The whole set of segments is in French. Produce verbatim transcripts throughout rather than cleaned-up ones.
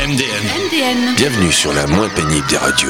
M D M. M D M. Bienvenue sur la moins pénible des radios.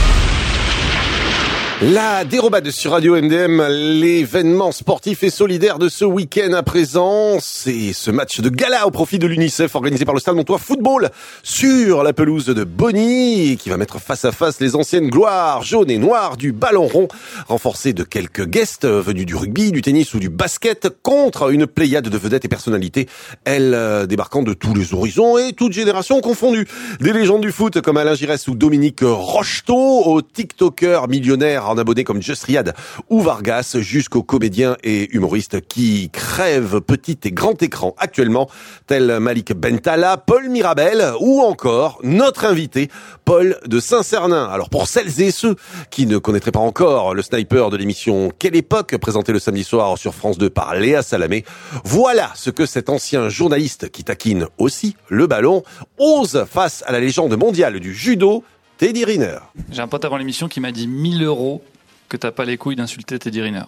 La dérobade sur Radio M D M, l'événement sportif et solidaire de ce week-end à présent, c'est ce match de gala au profit de l'UNICEF organisé par le Stade Montois Football sur la pelouse de Bonny, qui va mettre face à face les anciennes gloires jaunes et noires du ballon rond, renforcées de quelques guests venus du rugby, du tennis ou du basket, contre une pléiade de vedettes et personnalités, elles euh, débarquant de tous les horizons et toutes générations confondues. Des légendes du foot comme Alain Giresse ou Dominique Rocheteau, aux TikTokers millionnaires en abonnés comme Just Riyad ou Vargas, jusqu'aux comédiens et humoristes qui crèvent petit et grand écran actuellement, tels Malik Bentala, Paul Mirabel ou encore notre invité, Paul de Saint-Cernin. Alors pour celles et ceux qui ne connaîtraient pas encore le sniper de l'émission Quelle époque, présenté le samedi soir sur France deux par Léa Salamé, voilà ce que cet ancien journaliste qui taquine aussi le ballon ose face à la légende mondiale du judo, Teddy Riner. J'ai un pote avant l'émission qui m'a dit mille euros que t'as pas les couilles d'insulter Teddy Riner.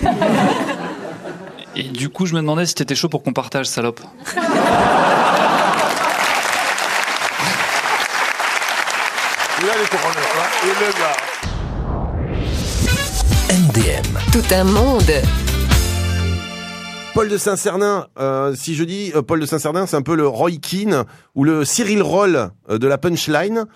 Et du coup, je me demandais si t'étais chaud pour qu'on partage, salope. M D M. Tout un monde. Paul de Saint-Cernin, euh, si je dis euh, Paul de Saint-Cernin, c'est un peu le Roy Keane ou le Cyril Roll euh, de la punchline.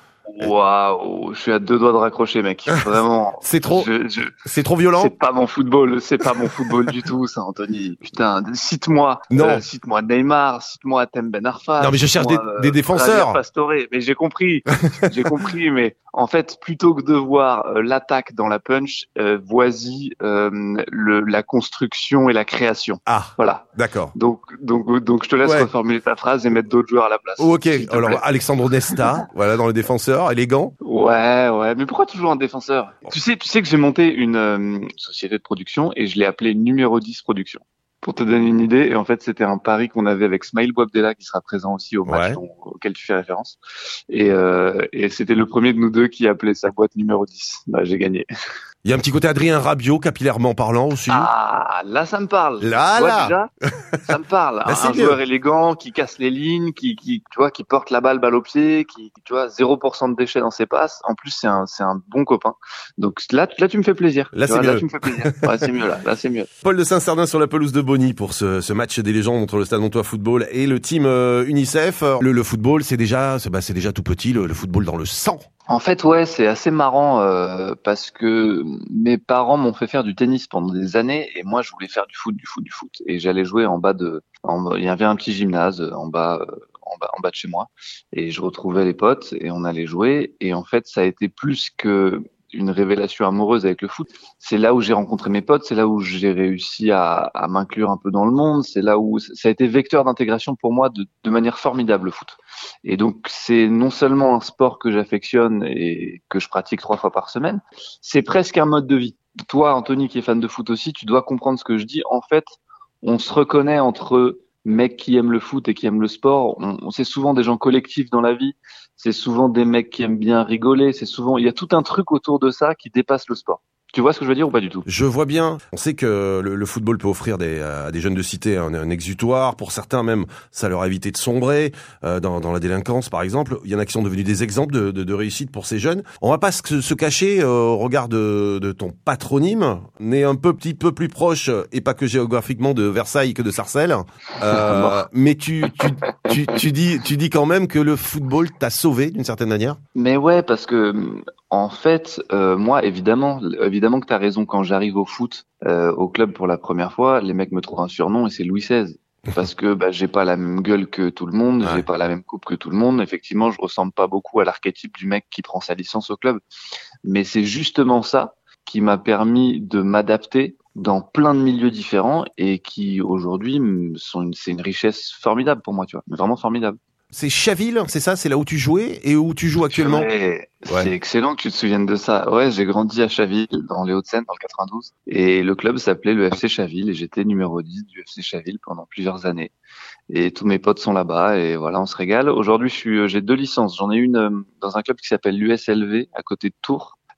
Waouh, je suis à deux doigts de raccrocher, mec. Vraiment. C'est trop, je, je, c'est trop violent. C'est pas mon football, c'est pas mon football du tout, ça, Anthony. Putain, cite-moi. Non. Euh, cite-moi Neymar, cite-moi Tem Ben Arfa. Non, mais je cherche des, euh, des défenseurs. Javier Pastore. Mais j'ai compris, j'ai compris, mais en fait, plutôt que de voir euh, l'attaque dans la punch, euh, voici euh, le, la construction et la création. Ah. Voilà. D'accord. Donc, donc, donc, je te laisse Ouais. reformuler ta phrase et mettre d'autres joueurs à la place. Ok. s'il te Alors, plaît. Alexandre Nesta, voilà, dans les défenseurs, élégant. Ouais, ouais, mais pourquoi toujours un défenseur? Tu sais, tu sais que j'ai monté une euh, société de production et je l'ai appelée Numéro dix Production. Pour te donner une idée, et en fait, c'était un pari qu'on avait avec Smaïl Bouabdella qui sera présent aussi au match Ouais. dont- auquel tu fais référence. Et, euh, et c'était le premier de nous deux qui appelait sa boîte Numéro dix. Bah, j'ai gagné. Il y a un petit côté Adrien Rabiot, capillairement parlant aussi. Ah, là, ça me parle. Là, Tu vois, là. déjà, ça me parle. Là, c'est un mieux. joueur élégant qui casse les lignes, qui, qui, tu vois, qui porte la balle balle au pied, qui, tu vois, zéro pour cent de déchets dans ses passes. En plus, c'est un, c'est un bon copain. Donc là, là, tu me fais plaisir. Là, Tu c'est vois, mieux. Là, tu me fais plaisir. Ouais, c'est mieux là. Là, c'est mieux. Paul de Saint-Cernin sur la pelouse de Bonny pour ce, ce match des légendes entre le Stade Montois Football et le team euh, UNICEF. Le, le football, c'est déjà, c'est, bah, c'est déjà tout petit, le, le football dans le sang. En fait, ouais, c'est assez marrant euh, parce que mes parents m'ont fait faire du tennis pendant des années et moi, je voulais faire du foot, du foot, du foot. Et j'allais jouer en bas de, en, il y avait un petit gymnase en bas, euh, en bas, en bas de chez moi. Et je retrouvais les potes et on allait jouer. Et en fait, ça a été plus que une révélation amoureuse avec le foot. C'est là où j'ai rencontré mes potes, c'est là où j'ai réussi à, à m'inclure un peu dans le monde, c'est là où ça a été vecteur d'intégration pour moi de, de manière formidable, le foot. Et donc, c'est non seulement un sport que j'affectionne et que je pratique trois fois par semaine, c'est presque un mode de vie. Toi, Anthony, qui est fan de foot aussi, tu dois comprendre ce que je dis. En fait, on se reconnaît entre mecs qui aiment le foot et qui aiment le sport. On, on c'est souvent des gens collectifs dans la vie. C'est souvent des mecs qui aiment bien rigoler. C'est souvent, il y a tout un truc autour de ça qui dépasse le sport. Tu vois ce que je veux dire ou pas du tout? Je vois bien. On sait que le, le football peut offrir des, à des jeunes de cité un, un exutoire. Pour certains même, ça leur a évité de sombrer euh, dans, dans la délinquance, par exemple. Il y en a qui sont devenus des exemples de, de, de réussite pour ces jeunes. On va pas se, se cacher euh, au regard de, de ton patronyme, né un peu petit peu plus proche et pas que géographiquement de Versailles que de Sarcelles. Euh, mais tu, tu, tu, tu dis, tu dis quand même que le football t'a sauvé d'une certaine manière. Mais ouais, parce que en fait, euh, moi, évidemment, évidemment que t'as raison. Quand j'arrive au foot, euh, au club pour la première fois, les mecs me trouvent un surnom et c'est Louis seize. Parce que bah, j'ai pas la même gueule que tout le monde, Ouais. j'ai pas la même coupe que tout le monde. Effectivement, je ressemble pas beaucoup à l'archétype du mec qui prend sa licence au club. Mais c'est justement ça qui m'a permis de m'adapter dans plein de milieux différents et qui aujourd'hui sont une, c'est une richesse formidable pour moi, tu vois, mais vraiment formidable. C'est Chaville, c'est ça? C'est là où tu jouais et où tu joues actuellement? Ouais, Ouais. c'est excellent que tu te souviennes de ça. Ouais, j'ai grandi à Chaville, dans les Hauts-de-Seine, dans le quatre-vingt-douze. Et le club s'appelait le F C Chaville et j'étais numéro dix du F C Chaville pendant plusieurs années. Et tous mes potes sont là-bas et voilà, on se régale. Aujourd'hui, je suis, j'ai deux licences. J'en ai une euh, dans un club qui s'appelle l'U S L V à côté de Tours.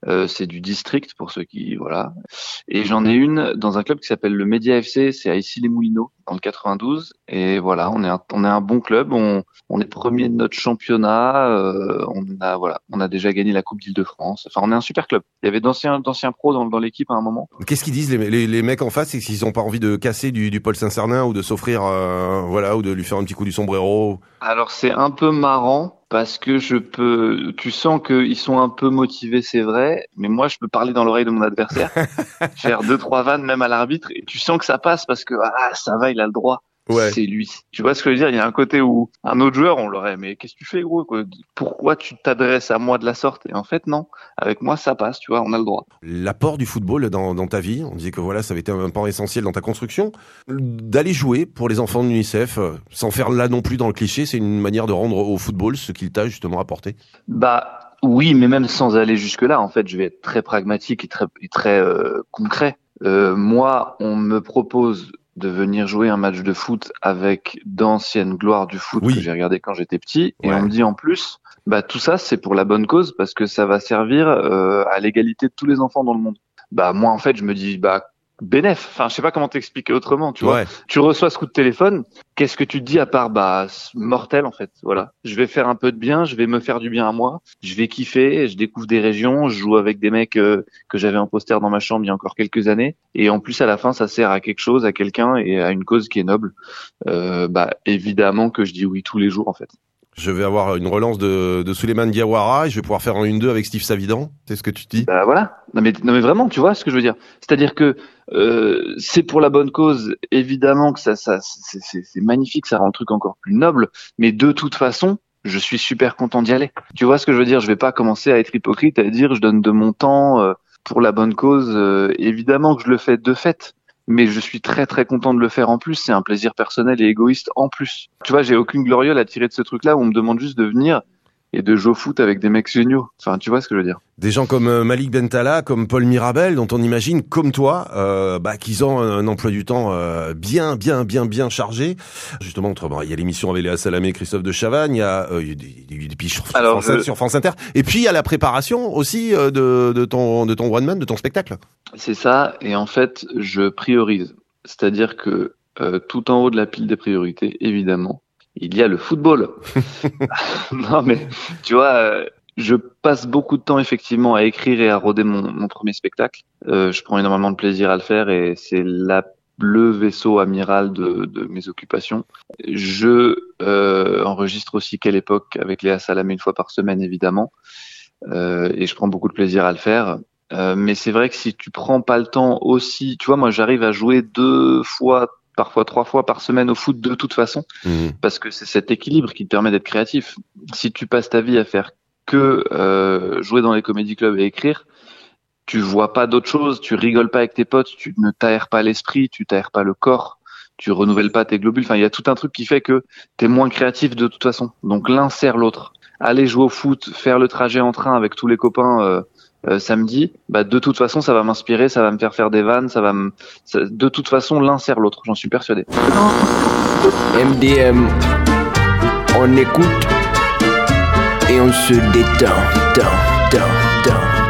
Euh, c'est du district pour ceux qui voilà. Et j'en ai une dans un club qui s'appelle le Média F C, c'est à Issy-les-Moulineaux dans le quatre-vingt-douze. Et voilà, on est un, on est un bon club, on, on est premier de notre championnat, euh, on a voilà, on a déjà gagné la Coupe d'Île-de-France. Enfin, on est un super club. Il y avait d'anciens d'anciens pros dans, dans l'équipe à un moment. Qu'est-ce qu'ils disent les, les, les mecs en face, c'est qu'ils ont pas envie de casser du, du Paul Saint-Cernin ou de s'offrir euh, voilà ou de lui faire un petit coup du sombrero. Alors c'est un peu marrant. Parce que je peux, tu sens qu'ils sont un peu motivés, c'est vrai, mais moi je peux parler dans l'oreille de mon adversaire, faire deux trois vannes même à l'arbitre, et tu sens que ça passe parce que ah ça va, il a le droit. Ouais. C'est lui. Tu vois ce que je veux dire? Il y a un côté où un autre joueur, on l'aurait, mais qu'est-ce que tu fais, gros, quoi? Pourquoi tu t'adresses à moi de la sorte? Et en fait, non. Avec moi, ça passe, tu vois, on a le droit. L'apport du football dans, dans ta vie, on disait que voilà, ça avait été un pan essentiel dans ta construction. D'aller jouer pour les enfants de l'UNICEF, sans faire là non plus dans le cliché, c'est une manière de rendre au football ce qu'il t'a justement apporté. Bah, oui, mais même sans aller jusque-là, en fait, je vais être très pragmatique et très, et très euh, concret. Euh, moi, on me propose de venir jouer un match de foot avec d'anciennes gloires du foot oui. que j'ai regardé quand j'étais petit, et ouais. on me dit en plus, bah tout ça c'est pour la bonne cause parce que ça va servir euh, à l'égalité de tous les enfants dans le monde. Bah moi en fait je me dis bah bénéf, enfin je sais pas comment t'expliquer autrement, tu vois. Ouais. Tu reçois ce coup de téléphone, qu'est-ce que tu te dis à part bah mortel en fait, voilà. Je vais faire un peu de bien, je vais me faire du bien à moi, je vais kiffer, je découvre des régions, je joue avec des mecs euh, que j'avais en poster dans ma chambre il y a encore quelques années, et en plus à la fin ça sert à quelque chose, à quelqu'un et à une cause qui est noble. Euh, bah évidemment que je dis oui tous les jours en fait. Je vais avoir une relance de, de Souleymane Diawara et je vais pouvoir faire un un deux avec Steve Savidan. C'est ce que tu dis? Bah voilà. Non mais, non mais vraiment, tu vois ce que je veux dire. C'est-à-dire que euh, c'est pour la bonne cause. Évidemment que ça, ça, c'est, c'est, c'est magnifique, ça rend le truc encore plus noble. Mais de toute façon, je suis super content d'y aller. Tu vois ce que je veux dire? Je vais pas commencer à être hypocrite, à dire je donne de mon temps euh, pour la bonne cause. Euh, évidemment que je le fais de fait. Mais je suis très très content de le faire en plus, c'est un plaisir personnel et égoïste en plus. Tu vois, j'ai aucune gloriole à tirer de ce truc-là où on me demande juste de venir et de jouer au foot avec des mecs géniaux. Enfin, tu vois ce que je veux dire. Des gens comme euh, Malik Bentala, comme Paul Mirabel, dont on imagine, comme toi, euh, bah, qu'ils ont un emploi du temps euh, bien, bien, bien, bien chargé. Justement, entre, bon, il y a l'émission avec Léa Salamé et Christophe de Chavannes, il y a, euh, il y a des, des, des piges sur, Alors, France, je... sur France Inter, et puis il y a la préparation aussi euh, de, de ton, de ton one man, de ton spectacle. C'est ça, et en fait, je priorise. C'est-à-dire que euh, tout en haut de la pile des priorités, évidemment, il y a le football. Non mais, tu vois, euh, je passe beaucoup de temps effectivement à écrire et à roder mon, mon premier spectacle. Euh, je prends énormément de plaisir à le faire et c'est la, le vaisseau amiral de, de mes occupations. Je euh, enregistre aussi Quelle époque avec Léa Salamé une fois par semaine, évidemment. Euh, et je prends beaucoup de plaisir à le faire. Euh, mais c'est vrai que si tu prends pas le temps aussi, tu vois, moi j'arrive à jouer deux fois, parfois trois fois par semaine au foot de toute façon, mmh. parce que c'est cet équilibre qui te permet d'être créatif. Si tu passes ta vie à faire que euh, jouer dans les comédie clubs et écrire, tu vois pas d'autre chose, tu rigoles pas avec tes potes, tu ne t'aères pas l'esprit, tu t'aères pas le corps, tu renouvelles pas tes globules. Enfin, il y a tout un truc qui fait que t'es moins créatif de toute façon. Donc l'un sert l'autre. Aller jouer au foot, faire le trajet en train avec tous les copains. Euh, Euh, samedi, bah de toute façon ça va m'inspirer, ça va me faire faire des vannes, ça va me, ça, de toute façon l'un sert l'autre, j'en suis persuadé. M D M, on écoute et on se détend, détend, détend, détend.